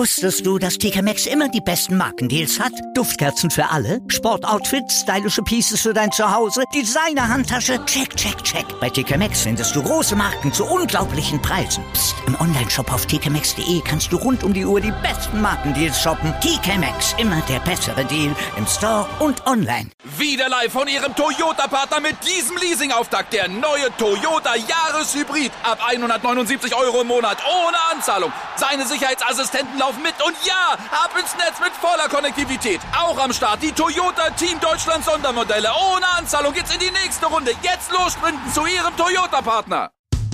Wusstest du, dass TK Maxx immer die besten Markendeals hat? Duftkerzen für alle, Sportoutfits, stylische Pieces für dein Zuhause, Designer-Handtasche, check, check, check. Bei TK Maxx findest du große Marken zu unglaublichen Preisen. Psst. Im Onlineshop auf tkmaxx.de kannst du rund um die Uhr die besten Markendeals shoppen. TK Maxx, immer der bessere Deal im Store und online. Wieder live von Ihrem Toyota-Partner mit diesem Leasing-Auftakt. Der neue Toyota Jahreshybrid. Ab 179 € im Monat. Ohne Anzahlung. Seine Sicherheitsassistenten laufen mit. Und ja, ab ins Netz mit voller Konnektivität. Auch am Start die Toyota Team Deutschland Sondermodelle. Ohne Anzahlung geht's in die nächste Runde. Jetzt los sprinten zu Ihrem Toyota-Partner.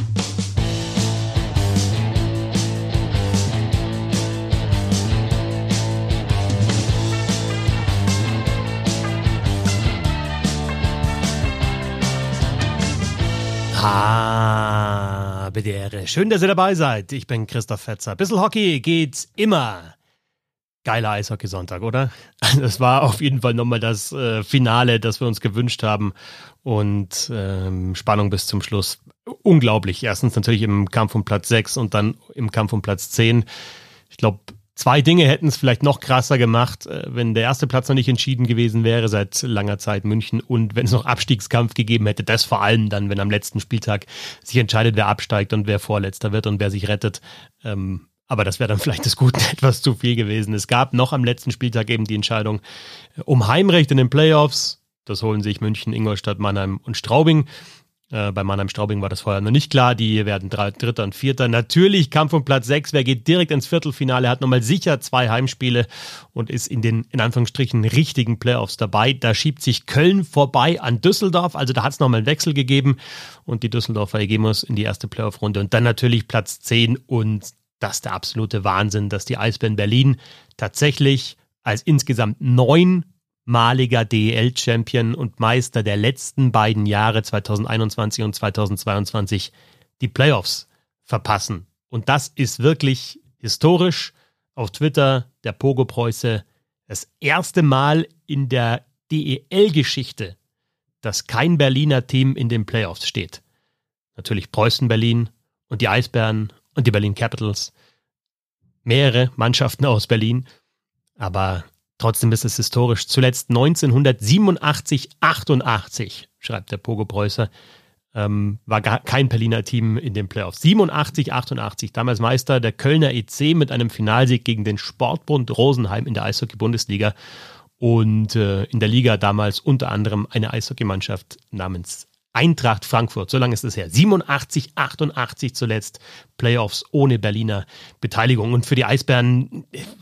Bitte Ehre. Schön, dass ihr dabei seid. Ich bin Christoph Fetzer. Bissl Hockey geht's immer. Geiler Eishockey-Sonntag, oder? Das war auf jeden Fall nochmal das Finale, das wir uns gewünscht haben. Und Spannung bis zum Schluss. Unglaublich. Erstens natürlich im Kampf um Platz 6 und dann im Kampf um Platz 10. Ich glaube, 2 Dinge hätten es vielleicht noch krasser gemacht, wenn der erste Platz noch nicht entschieden gewesen wäre, seit langer Zeit München, und wenn es noch Abstiegskampf gegeben hätte, das vor allem dann, wenn am letzten Spieltag sich entscheidet, wer absteigt und wer Vorletzter wird und wer sich rettet. Aber das wäre dann vielleicht des Guten etwas zu viel gewesen. Es gab noch am letzten Spieltag eben die Entscheidung um Heimrecht in den Playoffs. Das holen sich München, Ingolstadt, Mannheim und Straubing. Bei Mannheim-Straubing war das vorher noch nicht klar. Die werden Dritter und Vierter. Natürlich Kampf um Platz 6. Wer geht direkt ins Viertelfinale, hat nochmal sicher 2 Heimspiele und ist in den, in Anführungsstrichen, richtigen Playoffs dabei. Da schiebt sich Köln vorbei an Düsseldorf. Also da hat es nochmal einen Wechsel gegeben und die Düsseldorfer ergeben uns in die erste Playoff-Runde. Und dann natürlich Platz 10 und das ist der absolute Wahnsinn, dass die Eisbären Berlin tatsächlich als insgesamt 9-maliger DEL-Champion und Meister der letzten beiden Jahre 2021 und 2022 die Playoffs verpassen. Und das ist wirklich historisch. Auf Twitter der Pogo-Preuße das erste Mal in der DEL-Geschichte, dass kein Berliner Team in den Playoffs steht. Natürlich Preußen Berlin und die Eisbären und die Berlin Capitals. Mehrere Mannschaften aus Berlin, aber trotzdem ist es historisch. Zuletzt 1987, 88, schreibt der Pogo Preußer, war kein Berliner Team in den Playoffs. 87, 88, damals Meister der Kölner EC mit einem Finalsieg gegen den Sportbund Rosenheim in der Eishockey-Bundesliga und in der Liga damals unter anderem eine Eishockeymannschaft namens Eintracht Frankfurt. So lange ist es her. 87, 88 zuletzt Playoffs ohne Berliner Beteiligung. Und für die Eisbären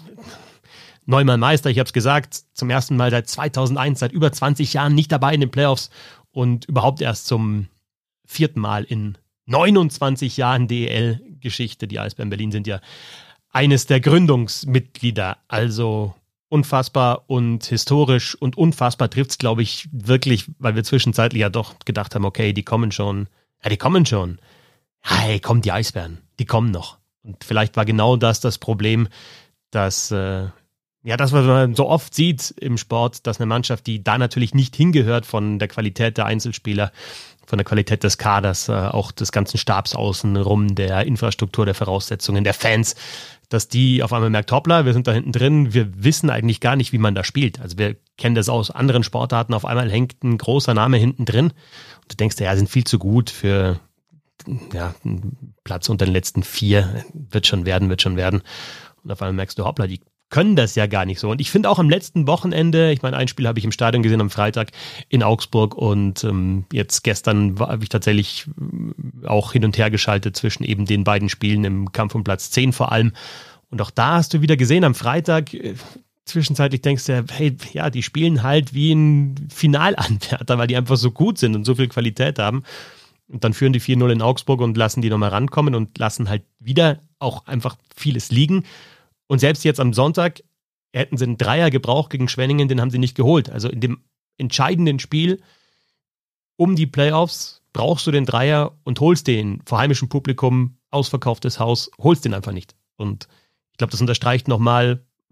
9-mal Meister, ich habe es gesagt, zum ersten Mal seit 2001, seit über 20 Jahren nicht dabei in den Playoffs und überhaupt erst zum 4. Mal in 29 Jahren DEL-Geschichte. Die Eisbären Berlin sind ja eines der Gründungsmitglieder, also unfassbar und historisch und unfassbar trifft es, glaube ich, wirklich, weil wir zwischenzeitlich ja doch gedacht haben, okay, die kommen schon. Ja, die kommen schon. Hey, kommen die Eisbären, die kommen noch. Und vielleicht war genau das Problem, dass das, was man so oft sieht im Sport, dass eine Mannschaft, die da natürlich nicht hingehört von der Qualität der Einzelspieler, von der Qualität des Kaders, auch des ganzen Stabs außenrum, der Infrastruktur, der Voraussetzungen, der Fans, dass die auf einmal merkt, hoppla, wir sind da hinten drin, wir wissen eigentlich gar nicht, wie man da spielt. Also wir kennen das aus anderen Sportarten, auf einmal hängt ein großer Name hinten drin und du denkst, ja, sind viel zu gut für einen Platz unter den letzten 4, wird schon werden. Und auf einmal merkst du, hoppla, die können das ja gar nicht so. Und ich finde auch am letzten Wochenende, ich meine, ein Spiel habe ich im Stadion gesehen am Freitag in Augsburg und jetzt gestern habe ich tatsächlich auch hin und her geschaltet zwischen eben den beiden Spielen im Kampf um Platz 10 vor allem. Und auch da hast du wieder gesehen am Freitag, zwischenzeitlich denkst du, hey, ja, die spielen halt wie ein Finalanwärter, weil die einfach so gut sind und so viel Qualität haben. Und dann führen die 4-0 in Augsburg und lassen die nochmal rankommen und lassen halt wieder auch einfach vieles liegen. Und selbst jetzt am Sonntag hätten sie einen Dreier gebraucht gegen Schwenningen, den haben sie nicht geholt. Also in dem entscheidenden Spiel um die Playoffs brauchst du den Dreier und holst den vor heimischem Publikum, ausverkauftes Haus, holst den einfach nicht. Und ich glaube, das unterstreicht nochmal,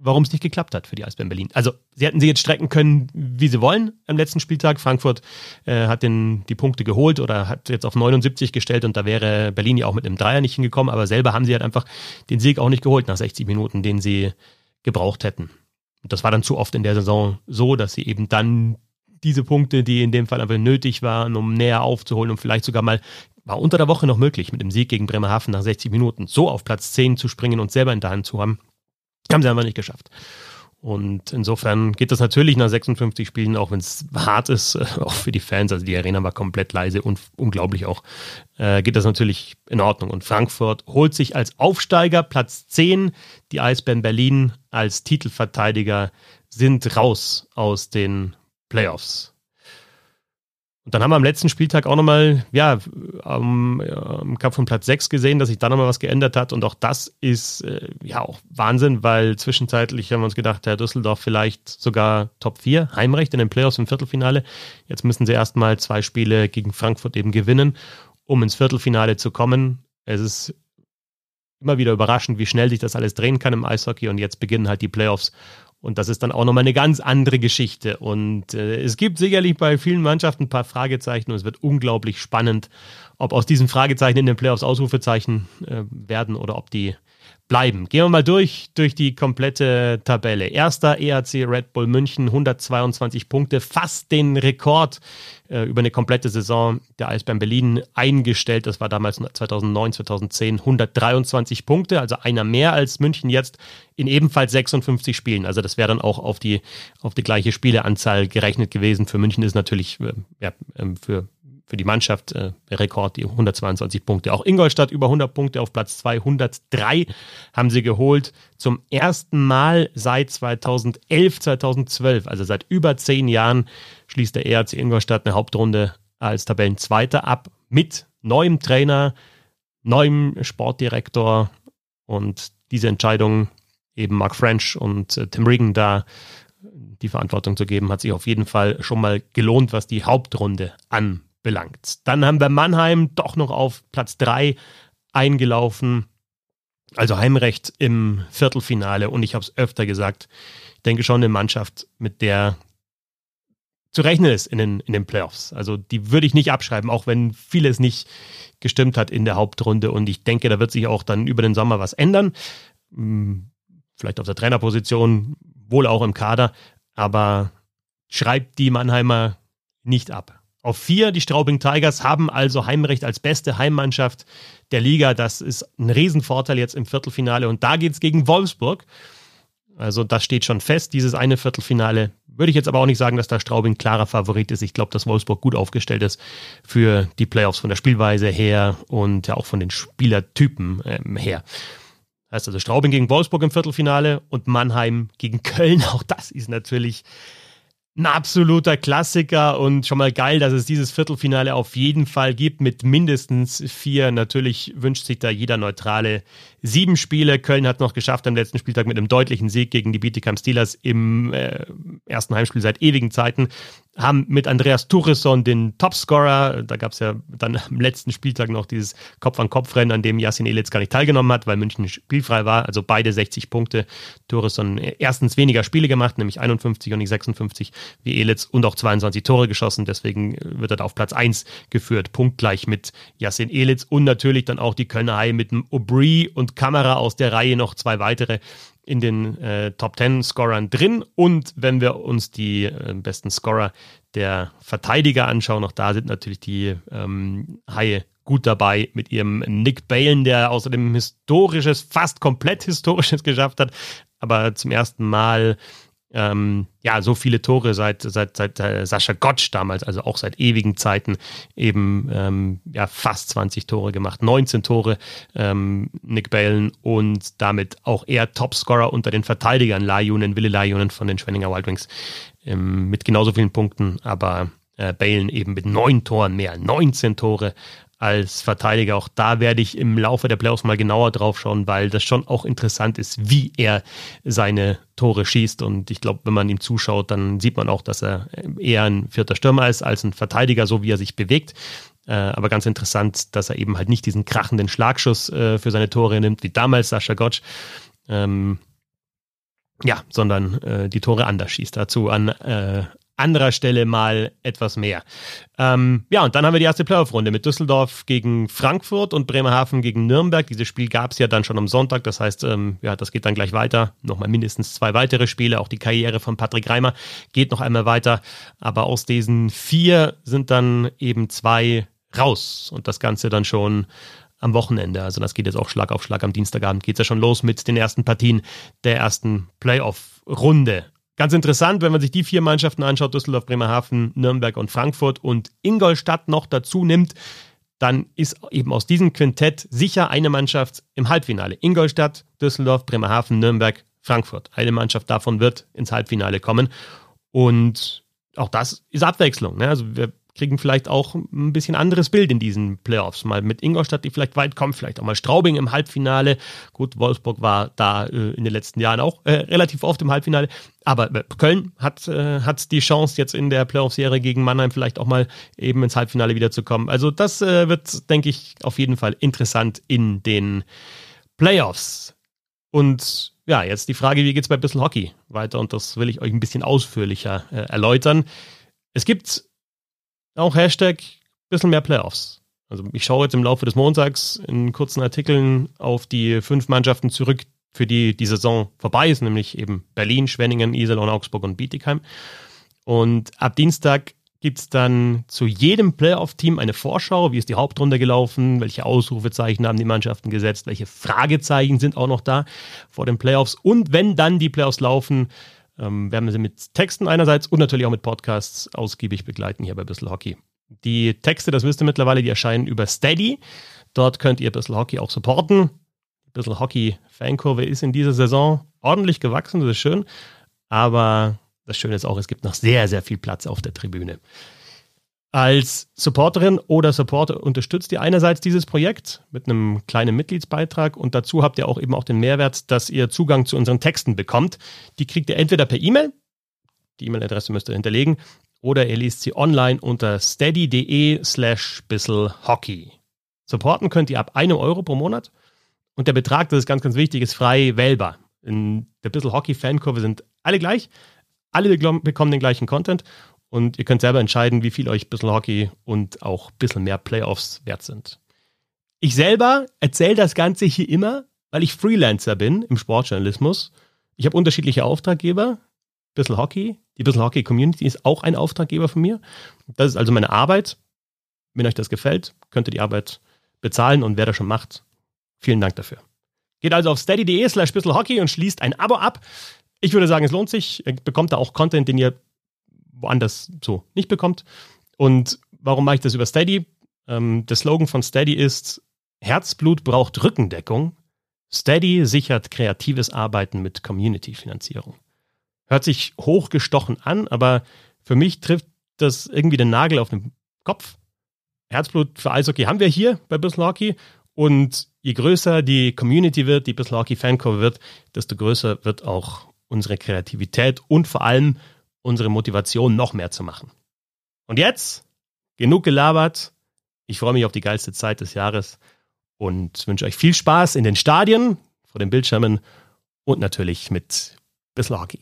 warum es nicht geklappt hat für die Eisbären Berlin. Also sie hätten sie jetzt strecken können, wie sie wollen am letzten Spieltag. Frankfurt hat die Punkte geholt oder hat jetzt auf 79 gestellt und da wäre Berlin ja auch mit einem Dreier nicht hingekommen, aber selber haben sie halt einfach den Sieg auch nicht geholt nach 60 Minuten, den sie gebraucht hätten. Und das war dann zu oft in der Saison so, dass sie eben dann diese Punkte, die in dem Fall einfach nötig waren, um näher aufzuholen und vielleicht sogar mal, war unter der Woche noch möglich, mit dem Sieg gegen Bremerhaven nach 60 Minuten so auf Platz 10 zu springen und selber in der Hand zu haben, haben sie einfach nicht geschafft. Und insofern geht das natürlich nach 56 Spielen, auch wenn es hart ist, auch für die Fans, also die Arena war komplett leise und unglaublich auch, geht das natürlich in Ordnung. Und Frankfurt holt sich als Aufsteiger Platz 10, die Eisbären Berlin als Titelverteidiger sind raus aus den Playoffs. Und dann haben wir am letzten Spieltag auch nochmal, im Kampf von Platz 6 gesehen, dass sich da nochmal was geändert hat. Und auch das ist auch Wahnsinn, weil zwischenzeitlich haben wir uns gedacht, Herr Düsseldorf vielleicht sogar Top 4, Heimrecht in den Playoffs im Viertelfinale. Jetzt müssen sie erstmal 2 Spiele gegen Frankfurt eben gewinnen, um ins Viertelfinale zu kommen. Es ist immer wieder überraschend, wie schnell sich das alles drehen kann im Eishockey. Und jetzt beginnen halt die Playoffs. Und das ist dann auch nochmal eine ganz andere Geschichte. Und es gibt sicherlich bei vielen Mannschaften ein paar Fragezeichen und es wird unglaublich spannend, ob aus diesen Fragezeichen in den Playoffs Ausrufezeichen werden oder ob die bleiben. Gehen wir mal durch die komplette Tabelle. Erster EHC Red Bull München, 122 Punkte, fast den Rekord über eine komplette Saison der Eisbären Berlin eingestellt. Das war damals 2009, 2010 123 Punkte, also einer mehr als München jetzt in ebenfalls 56 Spielen. Also das wäre dann auch auf die gleiche Spieleanzahl gerechnet gewesen. Für München ist natürlich für die Mannschaft Rekord, die 122 Punkte. Auch Ingolstadt über 100 Punkte auf Platz 203 haben sie geholt. Zum ersten Mal seit 2011, 2012, also seit über 10 Jahren, schließt der EHC Ingolstadt eine Hauptrunde als Tabellenzweiter ab mit neuem Trainer, neuem Sportdirektor und diese Entscheidung, eben Mark French und Tim Regan da die Verantwortung zu geben, hat sich auf jeden Fall schon mal gelohnt, was die Hauptrunde anbelangt. Dann haben wir Mannheim doch noch auf Platz 3 eingelaufen, also Heimrecht im Viertelfinale und ich habe es öfter gesagt, ich denke schon eine Mannschaft, mit der zu rechnen ist in den Playoffs. Also die würde ich nicht abschreiben, auch wenn vieles nicht gestimmt hat in der Hauptrunde und ich denke, da wird sich auch dann über den Sommer was ändern. Vielleicht auf der Trainerposition, wohl auch im Kader, aber schreibt die Mannheimer nicht ab. Auf 4, die Straubing Tigers haben also Heimrecht als beste Heimmannschaft der Liga. Das ist ein Riesenvorteil jetzt im Viertelfinale und da geht es gegen Wolfsburg. Also das steht schon fest, dieses eine Viertelfinale. Würde ich jetzt aber auch nicht sagen, dass da Straubing klarer Favorit ist. Ich glaube, dass Wolfsburg gut aufgestellt ist für die Playoffs von der Spielweise her und ja auch von den Spielertypen her. Das heißt also Straubing gegen Wolfsburg im Viertelfinale und Mannheim gegen Köln. Auch das ist natürlich ein absoluter Klassiker und schon mal geil, dass es dieses Viertelfinale auf jeden Fall gibt mit mindestens 4. Natürlich wünscht sich da jeder Neutrale 7 Spiele. Köln hat noch geschafft am letzten Spieltag mit einem deutlichen Sieg gegen die Bietigheim Steelers im ersten Heimspiel seit ewigen Zeiten. Haben mit Andreas Turesson den Topscorer, da gab es ja dann am letzten Spieltag noch dieses Kopf-an-Kopf-Rennen, an dem Yasin Elitz gar nicht teilgenommen hat, weil München spielfrei war, also beide 60 Punkte. Turesson erstens weniger Spiele gemacht, nämlich 51 und nicht 56 wie Elitz und auch 22 Tore geschossen, deswegen wird er da auf Platz 1 geführt, punktgleich mit Yasin Elitz und natürlich dann auch die Kölner Haie mit dem Aubry und Kamera aus der Reihe noch 2 weitere in den Top 10 Scorern drin und wenn wir uns die besten Scorer der Verteidiger anschauen, auch da sind natürlich die Haie gut dabei mit ihrem Nick Balen, der außerdem fast komplett Historisches geschafft hat, aber zum ersten Mal so viele Tore seit Sascha Gottsch damals, also auch seit ewigen Zeiten eben fast 20 Tore gemacht, 19 Tore Nick Balen und damit auch er Topscorer unter den Verteidigern Ville Laajunen von den Schwenninger Wild Wings mit genauso vielen Punkten, aber Balen eben mit 9 Toren mehr, 19 Tore als Verteidiger. Auch da werde ich im Laufe der Playoffs mal genauer drauf schauen, weil das schon auch interessant ist, wie er seine Tore schießt. Und ich glaube, wenn man ihm zuschaut, dann sieht man auch, dass er eher ein 4. Stürmer ist als ein Verteidiger, so wie er sich bewegt. Aber ganz interessant, dass er eben halt nicht diesen krachenden Schlagschuss für seine Tore nimmt, wie damals Sascha Gottsch. sondern die Tore anders schießt. Dazu an anderer Stelle mal etwas mehr. Und dann haben wir die erste Playoff-Runde mit Düsseldorf gegen Frankfurt und Bremerhaven gegen Nürnberg. Dieses Spiel gab es ja dann schon am Sonntag. Das heißt, das geht dann gleich weiter. Nochmal mindestens 2 weitere Spiele. Auch die Karriere von Patrick Reimer geht noch einmal weiter. Aber aus diesen 4 sind dann eben 2 raus. Und das Ganze dann schon am Wochenende. Also das geht jetzt auch Schlag auf Schlag. Am Dienstagabend geht es ja schon los mit den ersten Partien der ersten Playoff-Runde. Ganz interessant, wenn man sich die 4 Mannschaften anschaut, Düsseldorf, Bremerhaven, Nürnberg und Frankfurt und Ingolstadt noch dazu nimmt, dann ist eben aus diesem Quintett sicher eine Mannschaft im Halbfinale. Ingolstadt, Düsseldorf, Bremerhaven, Nürnberg, Frankfurt. Eine Mannschaft davon wird ins Halbfinale kommen. Und auch das ist Abwechslung. Ne? Also wir kriegen vielleicht auch ein bisschen anderes Bild in diesen Playoffs. Mal mit Ingolstadt, die vielleicht weit kommt, vielleicht auch mal Straubing im Halbfinale. Gut, Wolfsburg war da in den letzten Jahren auch relativ oft im Halbfinale. Aber Köln hat die Chance, jetzt in der Playoff-Serie gegen Mannheim vielleicht auch mal eben ins Halbfinale wiederzukommen. Also das wird, denke ich, auf jeden Fall interessant in den Playoffs. Und ja, jetzt die Frage, wie geht's bei Bissl Hockey weiter? Und das will ich euch ein bisschen ausführlicher erläutern. Es gibt auch Hashtag bisschen mehr Playoffs. Also ich schaue jetzt im Laufe des Montags in kurzen Artikeln auf die 5 Mannschaften zurück, für die die Saison vorbei ist, nämlich eben Berlin, Schwenningen, Iserlohn, Augsburg und Bietigheim. Und ab Dienstag gibt es dann zu jedem Playoff-Team eine Vorschau. Wie ist die Hauptrunde gelaufen? Welche Ausrufezeichen haben die Mannschaften gesetzt? Welche Fragezeichen sind auch noch da vor den Playoffs? Und wenn dann die Playoffs laufen, werden wir sie mit Texten einerseits und natürlich auch mit Podcasts ausgiebig begleiten hier bei Bissl Hockey. Die Texte, das wisst ihr mittlerweile, die erscheinen über Steady. Dort könnt ihr Bissl Hockey auch supporten. Die Bissl Hockey Fankurve ist in dieser Saison ordentlich gewachsen, das ist schön. Aber das Schöne ist auch, es gibt noch sehr, sehr viel Platz auf der Tribüne. Als Supporterin oder Supporter unterstützt ihr einerseits dieses Projekt mit einem kleinen Mitgliedsbeitrag und dazu habt ihr auch eben auch den Mehrwert, dass ihr Zugang zu unseren Texten bekommt. Die kriegt ihr entweder per E-Mail, die E-Mail-Adresse müsst ihr hinterlegen, oder ihr liest sie online unter steady.de/bisselhockey. Supporten könnt ihr ab 1 Euro pro Monat und der Betrag, das ist ganz, ganz wichtig, ist frei wählbar. In der Bissl Hockey Fankurve sind alle gleich, alle bekommen den gleichen Content. Und ihr könnt selber entscheiden, wie viel euch Bissl Hockey und auch ein bisschen mehr Playoffs wert sind. Ich selber erzähle das Ganze hier immer, weil ich Freelancer bin im Sportjournalismus. Ich habe unterschiedliche Auftraggeber. Bissl Hockey, die Bissl Hockey Community ist auch ein Auftraggeber von mir. Das ist also meine Arbeit. Wenn euch das gefällt, könnt ihr die Arbeit bezahlen und wer das schon macht, vielen Dank dafür. Geht also auf steady.de/bisselhockey und schließt ein Abo ab. Ich würde sagen, es lohnt sich. Ihr bekommt da auch Content, den ihr woanders so nicht bekommt. Und warum mache ich das über Steady? Der Slogan von Steady ist: Herzblut braucht Rückendeckung. Steady sichert kreatives Arbeiten mit Community-Finanzierung. Hört sich hochgestochen an, aber für mich trifft das irgendwie den Nagel auf den Kopf. Herzblut für Eishockey haben wir hier bei Bissl Hockey. Und je größer die Community wird, die Bissl Hockey Fankurve wird, desto größer wird auch unsere Kreativität und vor allem unsere Motivation, noch mehr zu machen. Und jetzt, genug gelabert. Ich freue mich auf die geilste Zeit des Jahres und wünsche euch viel Spaß in den Stadien, vor den Bildschirmen und natürlich mit Bissl Hockey.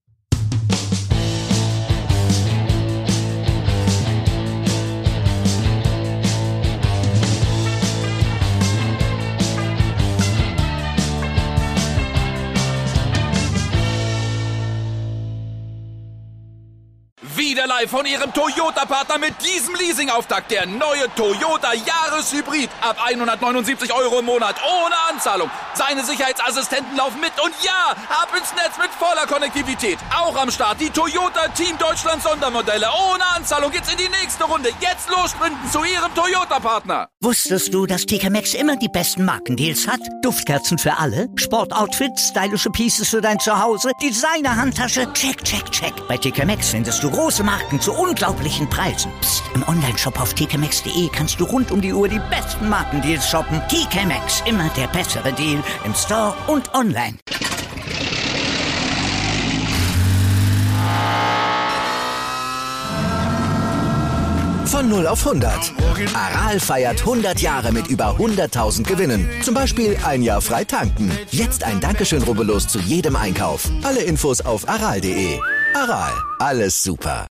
Wieder live von Ihrem Toyota-Partner mit diesem Leasing-Auftakt. Der neue Toyota Jahreshybrid. Ab 179 € im Monat. Ohne Anzahlung. Seine Sicherheitsassistenten laufen mit. Und ja, ab ins Netz mit voller Konnektivität. Auch am Start die Toyota Team Deutschland Sondermodelle. Ohne Anzahlung geht's in die nächste Runde. Jetzt los sprinten zu Ihrem Toyota-Partner. Wusstest du, dass TK Maxx immer die besten Markendeals hat? Duftkerzen für alle, Sportoutfits, stylische Pieces für dein Zuhause, Designer-Handtasche, check, check, check. Bei TK Maxx findest du große Marken zu unglaublichen Preisen. Psst. Im Onlineshop auf tkmaxx.de kannst du rund um die Uhr die besten Markendeals shoppen. TK Maxx, immer der bessere Deal im Store und online. Von 0 auf 100. Aral feiert 100 Jahre mit über 100.000 Gewinnen. Zum Beispiel ein Jahr frei tanken. Jetzt ein Dankeschön, rubbellos zu jedem Einkauf. Alle Infos auf aral.de. Aral, alles super.